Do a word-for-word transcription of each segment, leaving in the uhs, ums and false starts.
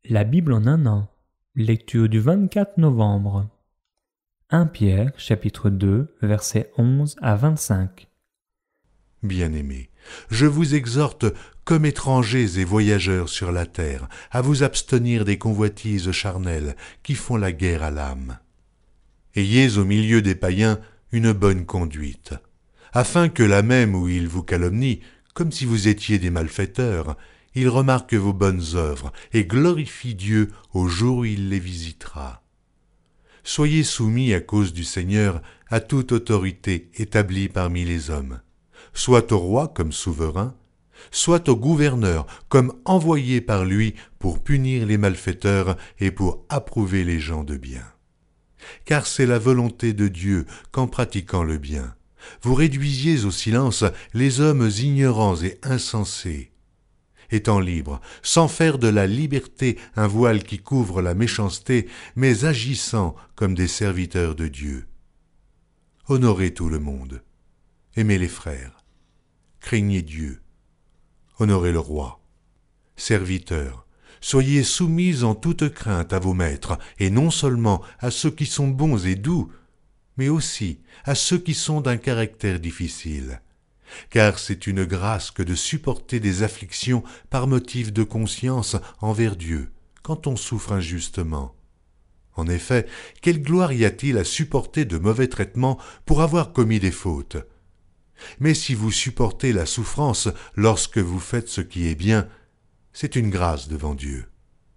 La Bible en un an. Lecture du vingt-quatre novembre. premier Pierre, chapitre deux, versets onze à vingt-cinq. Bien-aimés, je vous exhorte, comme étrangers et voyageurs sur la terre, à vous abstenir des convoitises charnelles qui font la guerre à l'âme. Ayez au milieu des païens une bonne conduite, afin que là même où ils vous calomnient, comme si vous étiez des malfaiteurs, ils remarquent vos bonnes œuvres et glorifient Dieu au jour où il les visitera. Soyez soumis à cause du Seigneur à toute autorité établie parmi les hommes, soit au roi comme souverain, soit au gouverneur comme envoyé par lui pour punir les malfaiteurs et pour approuver les gens de bien. Car c'est la volonté de Dieu qu'en pratiquant le bien, vous réduisiez au silence les hommes ignorants et insensés, étant libres, sans faire de la liberté un voile qui couvre la méchanceté, mais agissant comme des serviteurs de Dieu. Honorez tout le monde, aimez les frères, craignez Dieu, honorez le roi. Serviteurs, soyez soumis en toute crainte à vos maîtres, et non seulement à ceux qui sont bons et doux, mais aussi à ceux qui sont d'un caractère difficile. Car c'est une grâce que de supporter des afflictions par motif de conscience envers Dieu, quand on souffre injustement. En effet, quelle gloire y a-t-il à supporter de mauvais traitements pour avoir commis des fautes? Mais si vous supportez la souffrance lorsque vous faites ce qui est bien, c'est une grâce devant Dieu.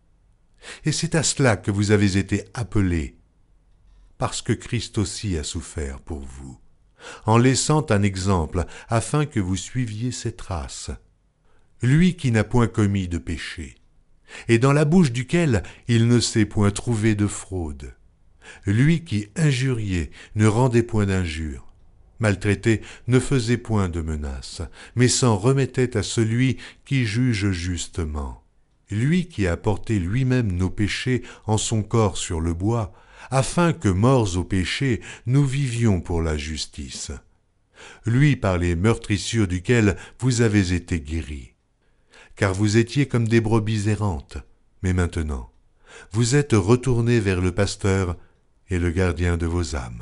Et c'est à cela que vous avez été appelés, parce que Christ aussi a souffert pour vous, en laissant un exemple afin que vous suiviez ses traces. Lui qui n'a point commis de péché, et dans la bouche duquel il ne s'est point trouvé de fraude. Lui qui injuriait ne rendait point d'injure, maltraité ne faisait point de menaces, mais s'en remettait à celui qui juge justement. Lui qui a porté lui-même nos péchés en son corps sur le bois, afin que, morts au péché, nous vivions pour la justice. Lui par les meurtrissures duquel vous avez été guéris. Car vous étiez comme des brebis errantes, mais maintenant, vous êtes retournés vers le pasteur et le gardien de vos âmes.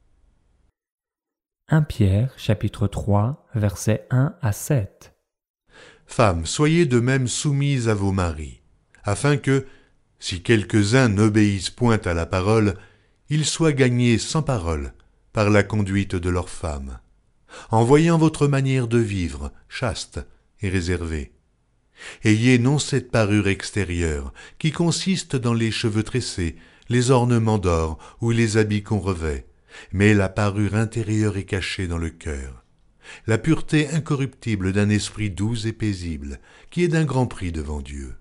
premier Pierre, chapitre trois, versets un à sept. Femmes, soyez de même soumises à vos maris, afin que, si quelques-uns n'obéissent point à la parole, ils soient gagnés sans parole par la conduite de leurs femmes, en voyant votre manière de vivre chaste et réservée. Ayez non cette parure extérieure, qui consiste dans les cheveux tressés, les ornements d'or ou les habits qu'on revêt, mais la parure intérieure est cachée dans le cœur, la pureté incorruptible d'un esprit doux et paisible, qui est d'un grand prix devant Dieu.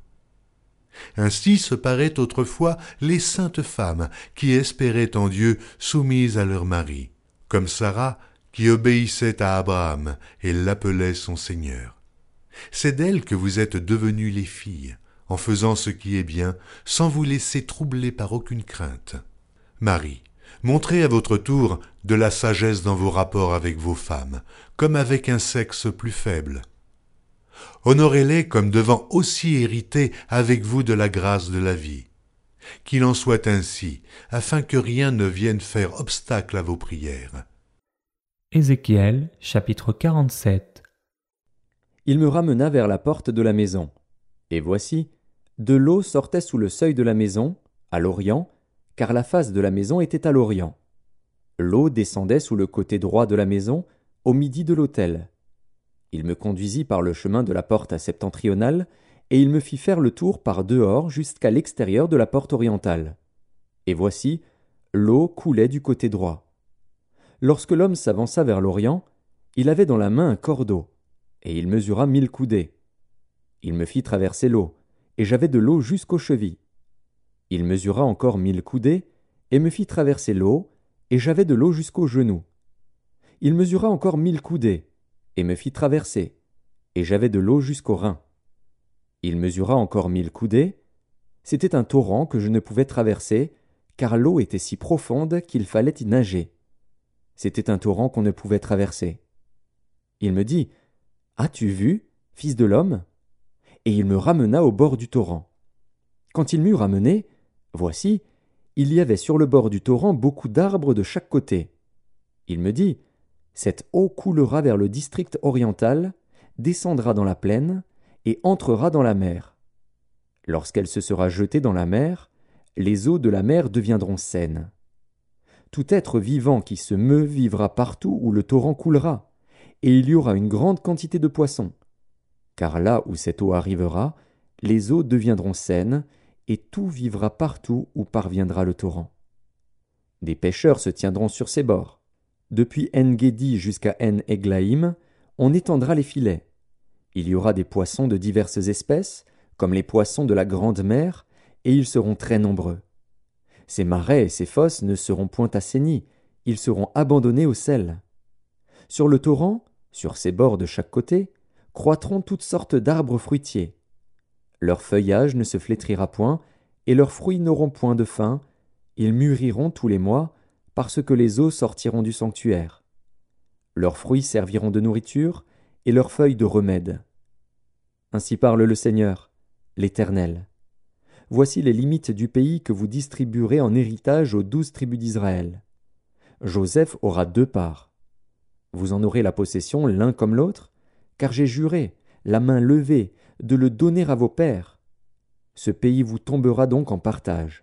Ainsi se paraient autrefois les saintes femmes qui espéraient en Dieu soumises à leur mari, comme Sarah qui obéissait à Abraham et l'appelait son Seigneur. C'est d'elles que vous êtes devenues les filles, en faisant ce qui est bien, sans vous laisser troubler par aucune crainte. Marie, montrez à votre tour de la sagesse dans vos rapports avec vos femmes, comme avec un sexe plus faible. Honorez-les comme devant aussi hériter avec vous de la grâce de la vie. Qu'il en soit ainsi, afin que rien ne vienne faire obstacle à vos prières. Ézéchiel, chapitre quarante-sept. Il me ramena vers la porte de la maison. Et voici, de l'eau sortait sous le seuil de la maison, à l'orient, car la face de la maison était à l'orient. L'eau descendait sous le côté droit de la maison, au midi de l'autel. Il me conduisit par le chemin de la porte septentrionale, et il me fit faire le tour par dehors jusqu'à l'extérieur de la porte orientale. Et voici, l'eau coulait du côté droit. Lorsque l'homme s'avança vers l'orient, il avait dans la main un cordeau, et il mesura mille coudées. Il me fit traverser l'eau, et j'avais de l'eau jusqu'aux chevilles. Il mesura encore mille coudées, et me fit traverser l'eau, et j'avais de l'eau jusqu'aux genoux. Il mesura encore mille coudées, et me fit traverser, et j'avais de l'eau jusqu'aux reins. Il mesura encore mille coudées. C'était un torrent que je ne pouvais traverser, car l'eau était si profonde qu'il fallait y nager. C'était un torrent qu'on ne pouvait traverser. Il me dit, « As-tu vu, fils de l'homme ?» Et il me ramena au bord du torrent. Quand il m'eut ramené, voici, il y avait sur le bord du torrent beaucoup d'arbres de chaque côté. Il me dit, cette eau coulera vers le district oriental, descendra dans la plaine et entrera dans la mer. Lorsqu'elle se sera jetée dans la mer, les eaux de la mer deviendront saines. Tout être vivant qui se meut vivra partout où le torrent coulera, et il y aura une grande quantité de poissons. Car là où cette eau arrivera, les eaux deviendront saines, et tout vivra partout où parviendra le torrent. Des pêcheurs se tiendront sur ses bords. Depuis En-Gedi jusqu'à En-Eglaïm, on étendra les filets. Il y aura des poissons de diverses espèces, comme les poissons de la grande mer, et ils seront très nombreux. Ces marais et ces fosses ne seront point assainis, ils seront abandonnés au sel. Sur le torrent, sur ses bords de chaque côté, croîtront toutes sortes d'arbres fruitiers. Leur feuillage ne se flétrira point, et leurs fruits n'auront point de fin, ils mûriront tous les mois, parce que les eaux sortiront du sanctuaire. Leurs fruits serviront de nourriture, et leurs feuilles de remède. Ainsi parle le Seigneur, l'Éternel. Voici les limites du pays que vous distribuerez en héritage aux douze tribus d'Israël. Joseph aura deux parts. Vous en aurez la possession l'un comme l'autre, car j'ai juré, la main levée, de le donner à vos pères. Ce pays vous tombera donc en partage.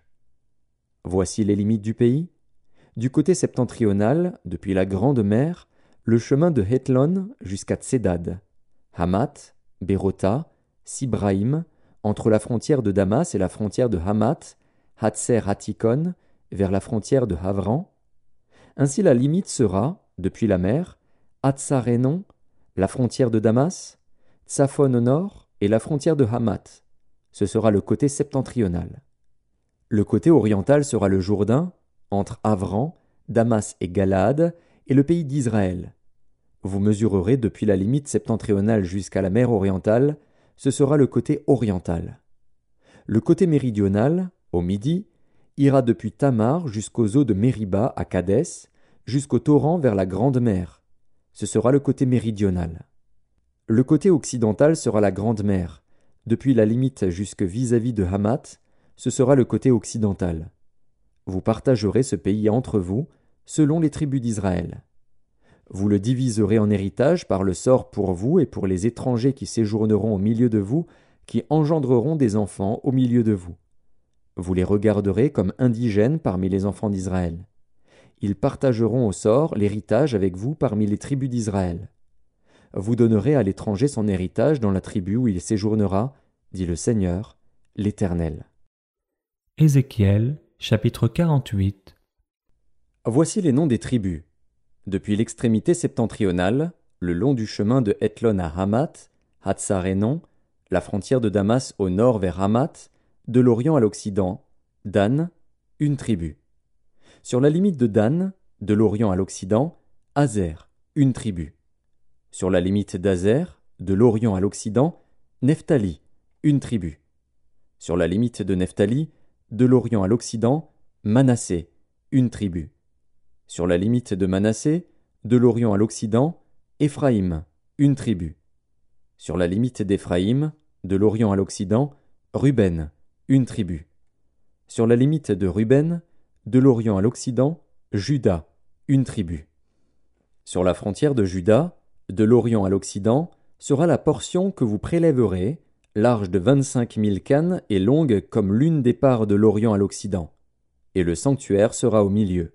Voici les limites du pays. Du côté septentrional, depuis la Grande Mer, le chemin de Hétlon jusqu'à Tsedad, Hamath, Bérota, Sibraïm, entre la frontière de Damas et la frontière de Hamath, Hatzer-Hatikon, vers la frontière de Havran. Ainsi la limite sera, depuis la mer, Hatzarénon, la frontière de Damas, Tsaphon au nord et la frontière de Hamath. Ce sera le côté septentrional. Le côté oriental sera le Jourdain, entre Havran, Damas et Galaad, et le pays d'Israël. Vous mesurerez depuis la limite septentrionale jusqu'à la mer orientale, ce sera le côté oriental. Le côté méridional, au midi, ira depuis Tamar jusqu'aux eaux de Mériba à Kadès, jusqu'au torrent vers la Grande Mer. Ce sera le côté méridional. Le côté occidental sera la Grande Mer. Depuis la limite jusque vis-à-vis de Hamath, ce sera le côté occidental. Vous partagerez ce pays entre vous, selon les tribus d'Israël. Vous le diviserez en héritage par le sort pour vous et pour les étrangers qui séjourneront au milieu de vous, qui engendreront des enfants au milieu de vous. Vous les regarderez comme indigènes parmi les enfants d'Israël. Ils partageront au sort l'héritage avec vous parmi les tribus d'Israël. Vous donnerez à l'étranger son héritage dans la tribu où il séjournera, dit le Seigneur, l'Éternel. Ézéchiel, chapitre quarante-huit. Voici les noms des tribus. Depuis l'extrémité septentrionale, le long du chemin de Hétlon à Hamath, Hatzarénon, la frontière de Damas au nord vers Hamath, de l'Orient à l'Occident, Dan, une tribu. Sur la limite de Dan, de l'Orient à l'Occident, Azer, une tribu. Sur la limite d'Azer, de l'Orient à l'Occident, Nephtali, une tribu. Sur la limite de Nephtali, de l'Orient à l'Occident, Manassé, une tribu. Sur la limite de Manassé, de l'Orient à l'Occident, Éphraïm, une tribu. Sur la limite d'Éphraïm, de l'Orient à l'Occident, Ruben, une tribu. Sur la limite de Ruben, de l'Orient à l'Occident, Juda, une tribu. Sur la frontière de Juda, de l'Orient à l'Occident, sera la portion que vous prélèverez, large de vingt-cinq mille cannes et longue comme l'une des parts de l'Orient à l'Occident. Et le sanctuaire sera au milieu.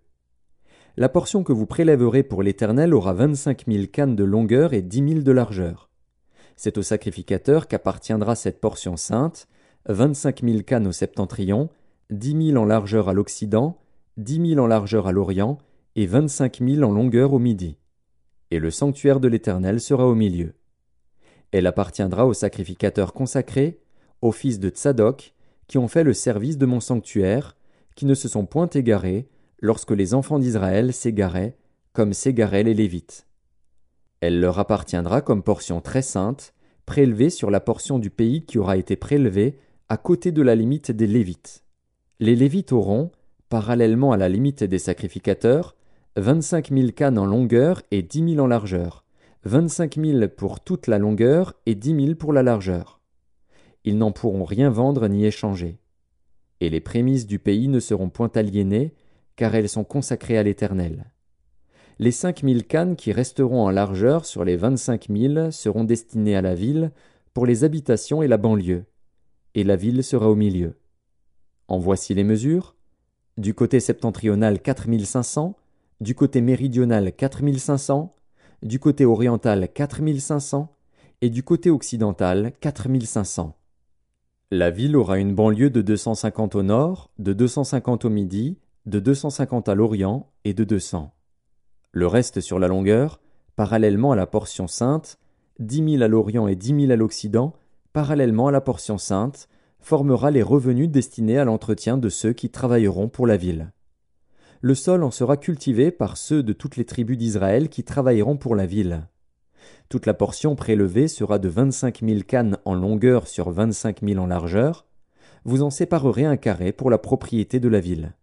La portion que vous prélèverez pour l'Éternel aura vingt-cinq mille cannes de longueur et dix mille de largeur. C'est au sacrificateur qu'appartiendra cette portion sainte, vingt-cinq mille cannes au septentrion, dix mille en largeur à l'Occident, dix mille en largeur à l'Orient, et vingt-cinq mille en longueur au midi. Et le sanctuaire de l'Éternel sera au milieu. Elle appartiendra aux sacrificateurs consacrés, aux fils de Tsadok, qui ont fait le service de mon sanctuaire, qui ne se sont point égarés, lorsque les enfants d'Israël s'égaraient, comme s'égaraient les Lévites. Elle leur appartiendra comme portion très sainte, prélevée sur la portion du pays qui aura été prélevée à côté de la limite des Lévites. Les Lévites auront, parallèlement à la limite des sacrificateurs, vingt-cinq mille cannes en longueur et dix mille en largeur, vingt-cinq mille pour toute la longueur et dix mille pour la largeur. Ils n'en pourront rien vendre ni échanger. et les prémices du pays ne seront point aliénées, car elles sont consacrées à l'Éternel. Les cinq mille cannes qui resteront en largeur sur les vingt-cinq mille seront destinées à la ville, pour les habitations et la banlieue, et la ville sera au milieu. En voici les mesures. Du côté septentrional quatre mille cinq cents, du côté méridional quatre mille cinq cents, du côté oriental quatre mille cinq cents, et du côté occidental quatre mille cinq cents. La ville aura une banlieue de deux cent cinquante au nord, de deux cent cinquante au midi, de deux cent cinquante à l'orient et de deux cents. Le reste sur la longueur, parallèlement à la portion sainte, dix mille à l'orient et dix mille à l'occident, parallèlement à la portion sainte, formera les revenus destinés à l'entretien de ceux qui travailleront pour la ville. Le sol en sera cultivé par ceux de toutes les tribus d'Israël qui travailleront pour la ville. Toute la portion prélevée sera de vingt-cinq mille cannes en longueur sur vingt-cinq mille en largeur. Vous en séparerez un carré pour la propriété de la ville.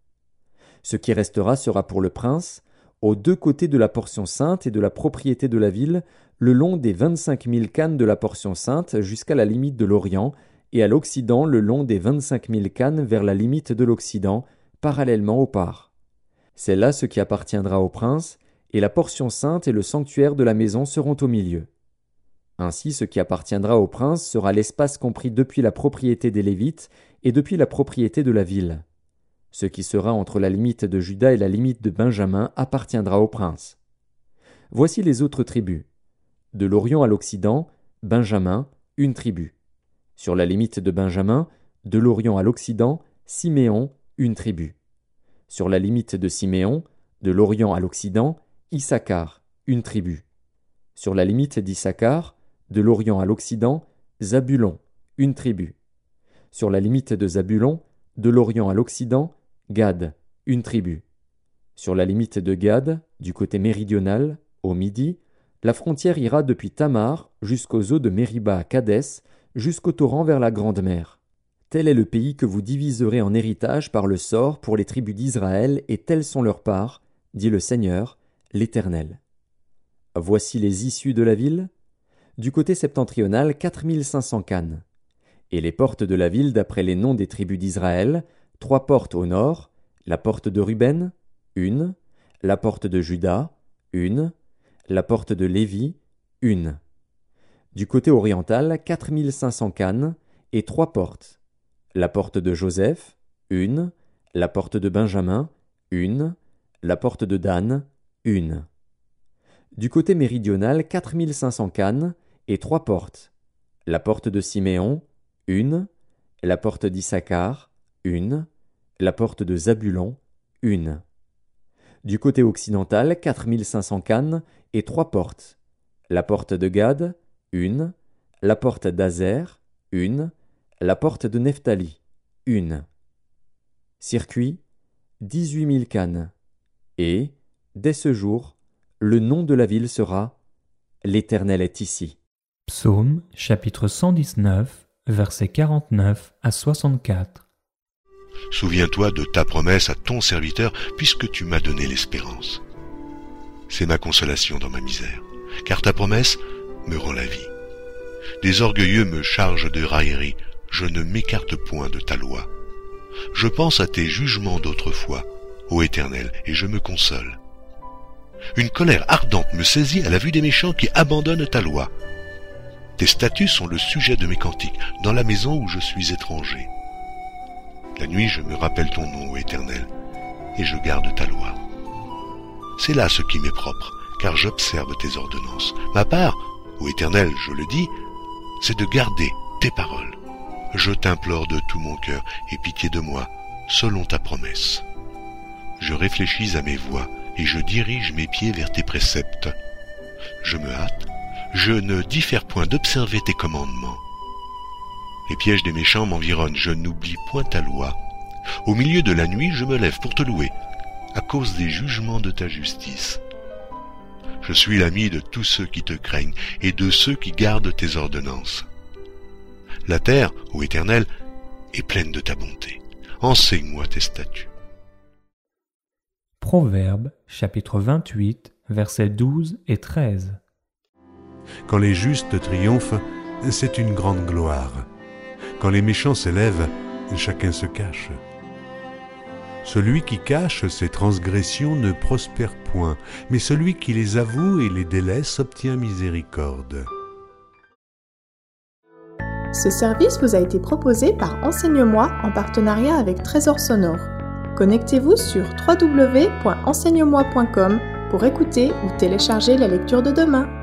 Ce qui restera sera pour le prince, aux deux côtés de la portion sainte et de la propriété de la ville, le long des vingt-cinq mille cannes de la portion sainte jusqu'à la limite de l'Orient, et à l'Occident le long des vingt-cinq mille cannes vers la limite de l'Occident, parallèlement aux parts. C'est là ce qui appartiendra au prince, et la portion sainte et le sanctuaire de la maison seront au milieu. Ainsi ce qui appartiendra au prince sera l'espace compris depuis la propriété des Lévites et depuis la propriété de la ville. Ce qui sera entre la limite de Juda et la limite de Benjamin appartiendra au prince. Voici les autres tribus. De l'Orient à l'Occident, Benjamin, une tribu. Sur la limite de Benjamin, de l'Orient à l'Occident, Siméon, une tribu. Sur la limite de Siméon, de l'Orient à l'Occident, Issachar, une tribu. Sur la limite d'Issachar, de l'Orient à l'Occident, Zabulon, une tribu. Sur la limite de Zabulon, de l'Orient à l'Occident, Gad, une tribu. Sur la limite de Gad, du côté méridional, au midi, la frontière ira depuis Tamar jusqu'aux eaux de Mériba à Kadès, jusqu'au torrent vers la Grande Mer. Tel est le pays que vous diviserez en héritage par le sort pour les tribus d'Israël, et telles sont leurs parts, dit le Seigneur, l'Éternel. Voici les issues de la ville. Du côté septentrional, quatre mille cinq cents cannes. Et les portes de la ville d'après les noms des tribus d'Israël, trois portes au nord, la porte de Ruben, une, la porte de Juda, une, la porte de Lévi, une. Du côté oriental, quatre mille cinq cents cannes, et trois portes. La porte de Joseph, une, la porte de Benjamin, une, la porte de Dan, une. Du côté méridional, quatre mille cinq cents cannes, et trois portes. La porte de Siméon, une, la porte d'Issachar, une, la porte de Zabulon, une. Du côté occidental, quatre mille cinq cents cannes, et trois portes. La porte de Gad, une, la porte d'Azer, une, la porte de Nephtali, une. Circuit, dix-huit mille cannes. Et, dès ce jour, le nom de la ville sera « L'Éternel est ici ». Psaume chapitre cent dix-neuf, versets quarante-neuf à soixante-quatre. Souviens-toi de ta promesse à ton serviteur, puisque tu m'as donné l'espérance. C'est ma consolation dans ma misère, car ta promesse me rend la vie. Des orgueilleux me chargent de railleries, je ne m'écarte point de ta loi. Je pense à tes jugements d'autrefois, ô Éternel, et je me console. Une colère ardente me saisit à la vue des méchants qui abandonnent ta loi. Tes statuts sont le sujet de mes cantiques, dans la maison où je suis étranger. La nuit, je me rappelle ton nom, ô Éternel, et je garde ta loi. C'est là ce qui m'est propre, car j'observe tes ordonnances. Ma part, ô Éternel, je le dis, c'est de garder tes paroles. Je t'implore de tout mon cœur, et pitié de moi, selon ta promesse. Je réfléchis à mes voies, et je dirige mes pieds vers tes préceptes. Je me hâte, je ne diffère point d'observer tes commandements. Les pièges des méchants m'environnent, je n'oublie point ta loi. Au milieu de la nuit, je me lève pour te louer, à cause des jugements de ta justice. Je suis l'ami de tous ceux qui te craignent, et de ceux qui gardent tes ordonnances. La terre, ô Éternel, est pleine de ta bonté. Enseigne-moi tes statuts. Proverbes, chapitre vingt-huit, versets douze et treize. Quand les justes triomphent, c'est une grande gloire. Quand les méchants s'élèvent, chacun se cache. Celui qui cache ses transgressions ne prospère point, mais celui qui les avoue et les délaisse obtient miséricorde. Ce service vous a été proposé par Enseigne-moi en partenariat avec Trésor Sonore. Connectez-vous sur w w w point enseigne moi point com pour écouter ou télécharger la lecture de demain.